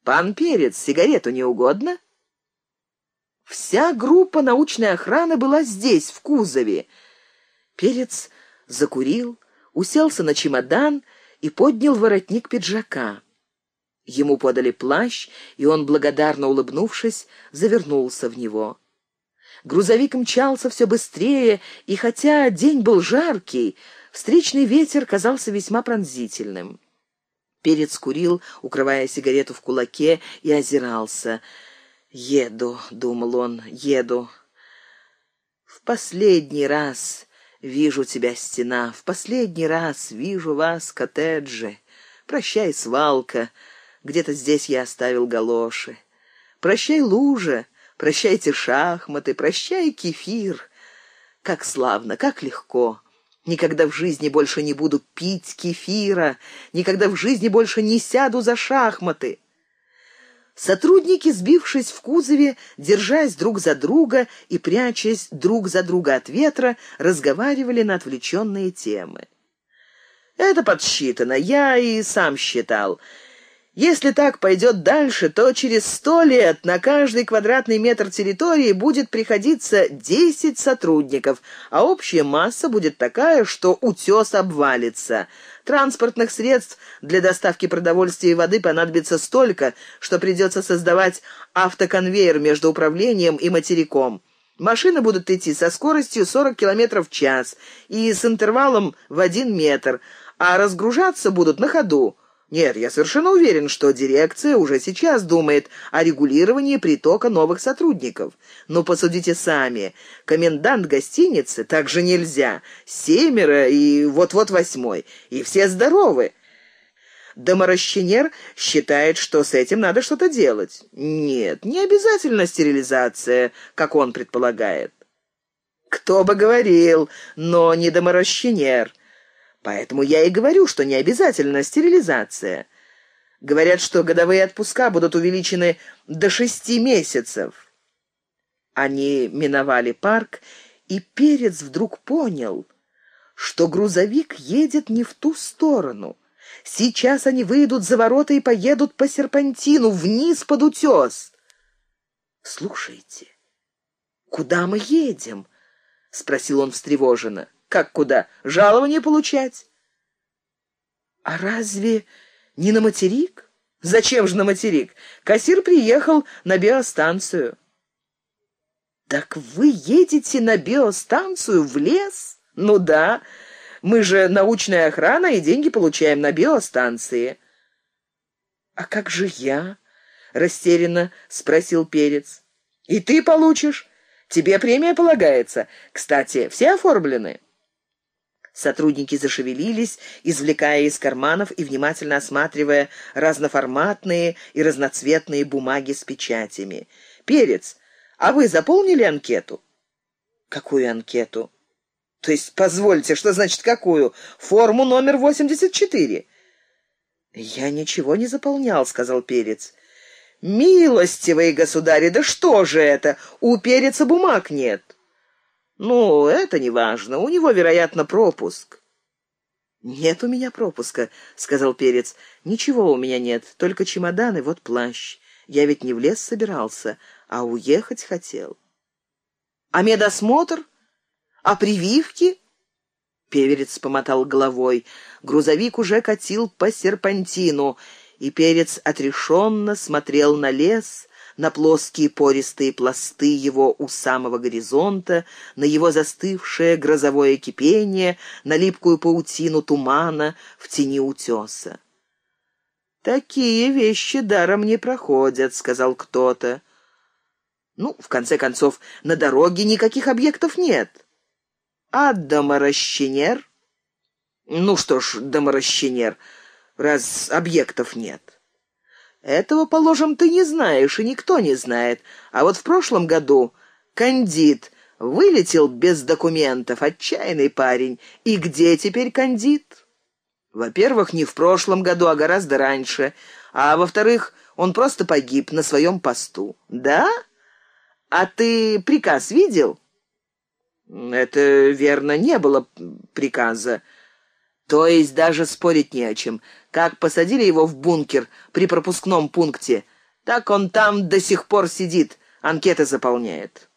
Пан Перец, сигарету не угодно?» Вся группа научной охраны была здесь, в кузове. Перец закурил, уселся на чемодан и поднял воротник пиджака. Ему подали плащ, и он, благодарно улыбнувшись, завернулся в него. Грузовик мчался все быстрее, и хотя день был жаркий, встречный ветер казался весьма пронзительным. Перец курил, укрывая сигарету в кулаке, и озирался. «Еду», — думал он, — «еду. В последний раз вижу тебя, стена, в последний раз вижу вас, коттеджи. Прощай, свалка, где-то здесь я оставил галоши. Прощай, лужа, прощайте шахматы, прощай, кефир. Как славно, как легко. Никогда в жизни больше не буду пить кефира, никогда в жизни больше не сяду за шахматы». Сотрудники, сбившись в кузове, держась друг за друга и прячась друг за друга от ветра, разговаривали на отвлеченные темы. «Это подсчитано, я и сам считал. Если так пойдет дальше, то через 100 лет на каждый квадратный метр территории будет приходиться 10 сотрудников, а общая масса будет такая, что утес обвалится. Транспортных средств для доставки продовольствия и воды понадобится столько, что придется создавать автоконвейер между управлением и материком. Машины будут идти со скоростью 40 км в час и с интервалом в 1 метр, а разгружаться будут на ходу. Нет, я совершенно уверен, что дирекция уже сейчас думает о регулировании притока новых сотрудников. Но посудите сами, комендант гостиницы, так же нельзя, 7 и вот-вот 8, и все здоровы. Доморощенер считает, что с этим надо что-то делать. Нет, не обязательно стерилизация, как он предполагает. Кто бы говорил, но не доморощенер. Поэтому я и говорю, что не обязательно стерилизация. Говорят, что годовые отпуска будут увеличены до 6 месяцев. Они миновали парк, и Перец вдруг понял, что грузовик едет не в ту сторону. Сейчас они выйдут за ворота и поедут по серпантину, вниз под утес. «Слушайте, куда мы едем?» — спросил он встревоженно. «Как куда? Жалование получать?» «А разве не на материк?» «Зачем же на материк? Кассир приехал на биостанцию». «Так вы едете на биостанцию в лес?» «Ну да, мы же научная охрана и деньги получаем на биостанции». «А как же я?» — растерянно спросил Перец. «И ты получишь. Тебе премия полагается. Кстати, все оформлены?» Сотрудники зашевелились, извлекая из карманов и внимательно осматривая разноформатные и разноцветные бумаги с печатями. «Перец, а вы заполнили анкету?» «Какую анкету?» «То есть, позвольте, что значит какую? Форму номер 84». «Я ничего не заполнял», — сказал Перец. «Милостивые государи, да что же это? У Переца бумаг нет». «Ну, это не важно. У него, вероятно, пропуск». «Нет у меня пропуска», — сказал Перец. «Ничего у меня нет, только чемодан и вот плащ. Я ведь не в лес собирался, а уехать хотел». «А медосмотр? А прививки?» Перец помотал головой. Грузовик уже катил по серпантину, и Перец отрешенно смотрел на лес, на плоские пористые пласты его у самого горизонта, на его застывшее грозовое кипение, на липкую паутину тумана в тени утеса. «Такие вещи даром не проходят», — сказал кто-то. «Ну, в конце концов, на дороге никаких объектов нет». «А доморощенер?» «Ну что ж, доморощенер, раз объектов нет». «Этого, положим, ты не знаешь, и никто не знает. А вот в прошлом году Кандид вылетел без документов, отчаянный парень. И где теперь Кандид?» «Во-первых, не в прошлом году, а гораздо раньше. А во-вторых, он просто погиб на своем посту». «Да? А ты приказ видел?» «Это, верно, не было приказа. То есть даже спорить не о чем. Как посадили его в бункер при пропускном пункте, Так он там до сих пор сидит, анкеты заполняет.